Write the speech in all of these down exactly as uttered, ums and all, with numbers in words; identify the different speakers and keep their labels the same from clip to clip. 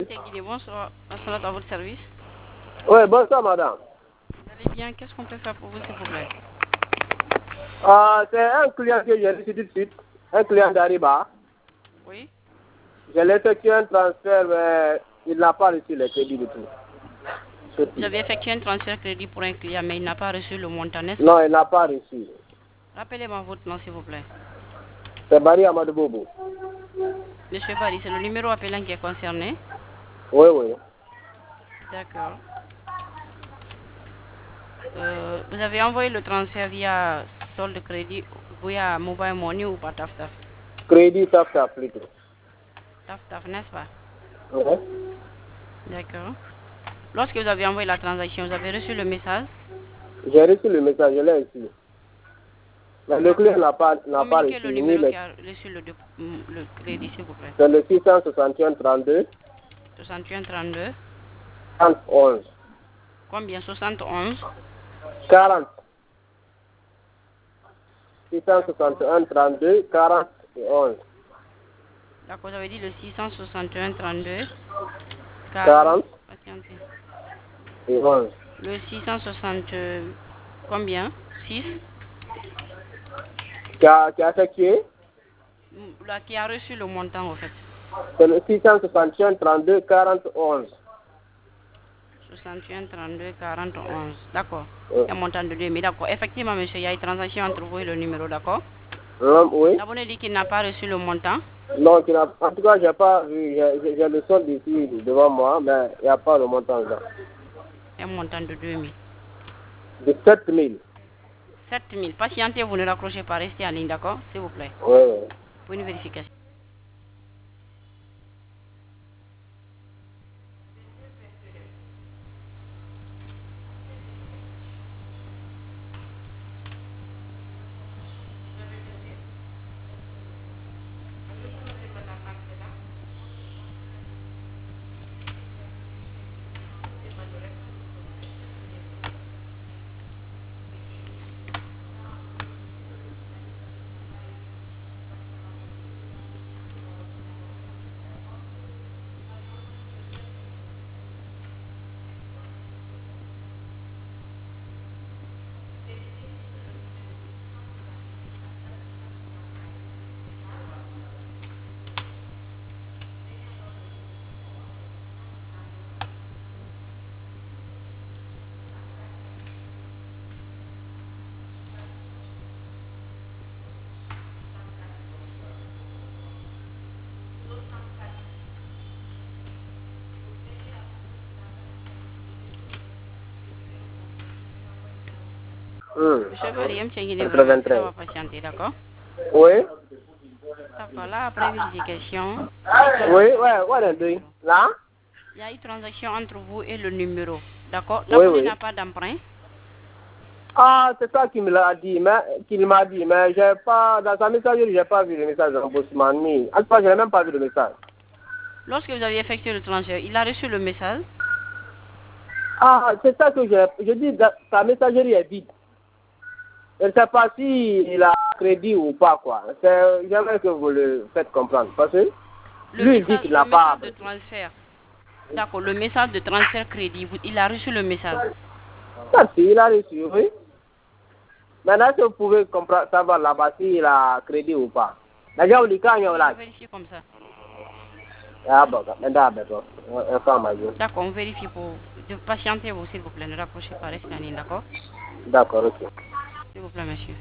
Speaker 1: Guinée, bonsoir. Assalat à votre service.
Speaker 2: Oui, bonsoir madame.
Speaker 1: Vous allez bien? Qu'est-ce qu'on peut faire pour vous, s'il vous plaît?
Speaker 2: Ah, c'est un client que j'ai reçu tout de suite, un client d'Ariba.
Speaker 1: Oui.
Speaker 2: J'ai effectué un transfert, mais il n'a pas reçu le crédit du tout.
Speaker 1: Vous avez effectué un transfert crédit pour un client, mais il n'a pas reçu le montant, n'est-ce
Speaker 2: Non,
Speaker 1: pas?
Speaker 2: il n'a pas reçu.
Speaker 1: Rappelez-moi votre nom, s'il vous plaît.
Speaker 2: C'est Barry Amadou Bobo.
Speaker 1: Monsieur Barry, c'est le numéro appelant qui est concerné?
Speaker 2: Oui, oui.
Speaker 1: D'accord. Euh, vous avez envoyé le transfert via solde crédit, via mobile money ou par taf taf?
Speaker 2: Crédit, ça, ça plutôt.
Speaker 1: Taf taf, n'est-ce pas?
Speaker 2: Oui.
Speaker 1: D'accord. Lorsque vous avez envoyé la transaction, vous avez reçu le message?
Speaker 2: J'ai reçu le message, je l'ai reçu. Mais le client n'a pas, n'a pas
Speaker 1: Communiquez
Speaker 2: reçu.
Speaker 1: le
Speaker 2: Ni
Speaker 1: numéro
Speaker 2: le...
Speaker 1: qui a reçu le, dé- le crédit, s'il vous plaît.
Speaker 2: C'est le six cent soixante et un trente-deux
Speaker 1: soixante et un trente-deux.
Speaker 2: trente onze.
Speaker 1: Combien? soixante et onze.
Speaker 2: quarante. six cent
Speaker 1: D'accord.
Speaker 2: soixante et un trente-deux quarante et onze.
Speaker 1: D'accord, vous avez dit le six cent soixante et un trente-deux quarante.
Speaker 2: quarante
Speaker 1: Patientez.
Speaker 2: et onze.
Speaker 1: Le six cent soixante, euh, combien? six.
Speaker 2: Qui a, qui a effectué,
Speaker 1: Là, qui a reçu le montant, en fait.
Speaker 2: c'est le six cent soixante et un trente-deux quarante onze.
Speaker 1: soixante et un trente-deux quarante onze. D'accord.
Speaker 2: Oui.
Speaker 1: C'est un montant de deux mille. D'accord. Effectivement, monsieur, il y a une transaction entre vous et le numéro, d'accord?
Speaker 2: Hum, oui.
Speaker 1: L'abonné dit qu'il n'a pas reçu le montant.
Speaker 2: Donc, il a, en tout cas, j'ai pas vu, j'ai j'ai- j'ai le solde ici devant moi, mais il n'y a pas le montant là.
Speaker 1: Un montant de deux mille.
Speaker 2: De sept mille.
Speaker 1: sept mille. Patientez, vous ne raccrochez pas, restez en ligne, d'accord? S'il vous plaît.
Speaker 2: Oui, oui.
Speaker 1: Pour une vérification.
Speaker 2: Hum.
Speaker 1: Monsieur Barry, M. Guinée, vraiment, cela
Speaker 2: quatre-vingt-treize.
Speaker 1: va patienter, d'accord?
Speaker 2: Oui.
Speaker 1: D'accord, là, après vérification,
Speaker 2: Oui, ouais, what are you doing? Là?
Speaker 1: il y a une transaction entre vous et le numéro, d'accord?
Speaker 2: Oui,
Speaker 1: L'abonné
Speaker 2: oui.
Speaker 1: n'a pas d'emprunt.
Speaker 2: Ah, c'est ça qu'il me l'a dit, mais qu'il m'a dit, mais j'ai pas, dans sa messagerie, j'ai pas vu le message d'embauchement, ni. En tout cas, j'ai même pas vu le message.
Speaker 1: Lorsque vous avez effectué le transfert, il a reçu le message.
Speaker 2: Ah, c'est ça que j'ai, je dis, dans- sa messagerie est vide. Je ne sais pas s'il a crédit ou pas, quoi. C'est, j'aimerais que vous le faites comprendre. Parce que
Speaker 1: Le
Speaker 2: lui, il dit
Speaker 1: message,
Speaker 2: qu'il
Speaker 1: le
Speaker 2: n'a pas.
Speaker 1: message de transfert. D'accord, le message de transfert crédit, vous- il a reçu le message.
Speaker 2: Ça, si, il a reçu, oui. Maintenant, est-ce que vous pouvez comprendre, savoir là-bas s'il a crédit ou pas? Déjà, vous dites quand il y a
Speaker 1: Oui,
Speaker 2: là.
Speaker 1: je vérifie comme ça.
Speaker 2: Ah, bon, maintenant, d'accord. Information.
Speaker 1: D'accord, on vérifie pour... de- Patientez-vous, s'il vous plaît, ne raccrochez pas, restez en ligne, d'accord?
Speaker 2: D'accord, ok.
Speaker 1: S'il vous plaît, monsieur.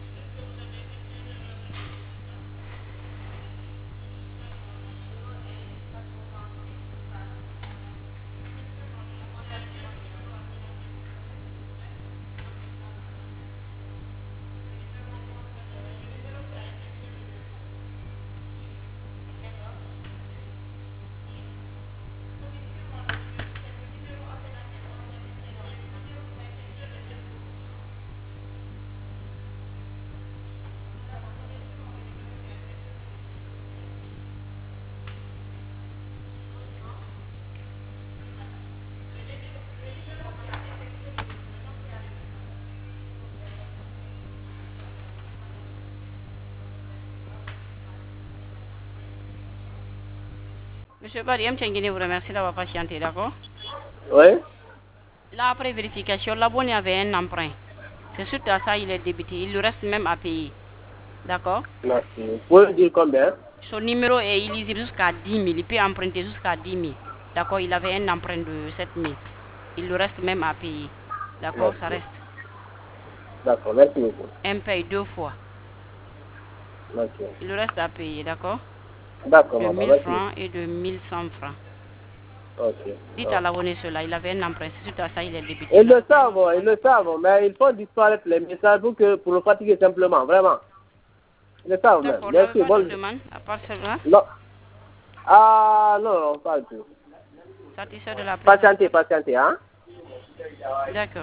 Speaker 1: Monsieur Badi, je vous remercie d'avoir patienté, d'accord?
Speaker 2: Oui.
Speaker 1: Là, après vérification, l'abonné avait un emprunt. C'est suite à ça il est débité. Il lui reste même à payer. D'accord?
Speaker 2: Merci. Vous pouvez dire combien?
Speaker 1: Son numéro est illisible jusqu'à dix mille. Il peut emprunter jusqu'à dix mille. D'accord? Il avait un emprunt de sept mille. Il lui reste même à payer. D'accord? Ça reste.
Speaker 2: D'accord, merci beaucoup.
Speaker 1: Un paye deux fois.
Speaker 2: Ok.
Speaker 1: Il lui reste à payer, d'accord?
Speaker 2: D'accord,
Speaker 1: De
Speaker 2: madame.
Speaker 1: mille
Speaker 2: Merci.
Speaker 1: francs et de mille cent francs.
Speaker 2: Ok.
Speaker 1: Dites à l'abonné cela, il avait un emprunt. C'est suite à ça il est débité.
Speaker 2: Ils le savent, ils le savent, mais il faut disparaître les messages pour, que, pour le fatiguer simplement, vraiment. Ils le savent même.
Speaker 1: D'accord,
Speaker 2: Merci.
Speaker 1: n'avez pas
Speaker 2: Bon.
Speaker 1: de demande à part cela?
Speaker 2: Non. Ah, non, non, pas du tout.
Speaker 1: Satisfait de la prise.
Speaker 2: Patientez, patientez, hein?
Speaker 1: D'accord.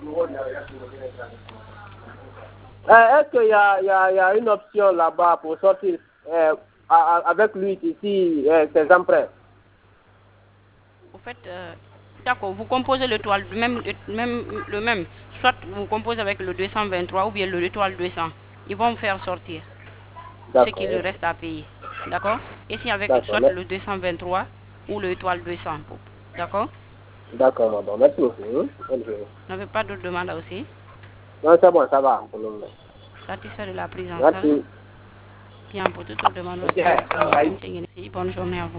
Speaker 2: Euh, Est-ce qu'il y a, il y, a, il y a une option là-bas pour sortir euh, à, à, avec lui ici, euh, ses emprunts?
Speaker 1: Au fait, euh, d'accord, vous composez l'étoile, même, même, le même. Soit vous composez avec le deux cent vingt-trois ou bien le étoile deux cents. Ils vont vous faire sortir ce qui lui reste à payer. D'accord? Et si avec soit le deux cent vingt-trois ou le étoile deux cents. D'accord?
Speaker 2: D'accord, madame. Merci beaucoup. Hein?
Speaker 1: Vous n'avez pas d'autres demandes aussi?
Speaker 2: Non, c'est bon, ça va pour le moment.
Speaker 1: Satisfait de la prise en charge?
Speaker 2: Merci.
Speaker 1: Bien, pour toute autre demande aussi. Bonne journée à vous.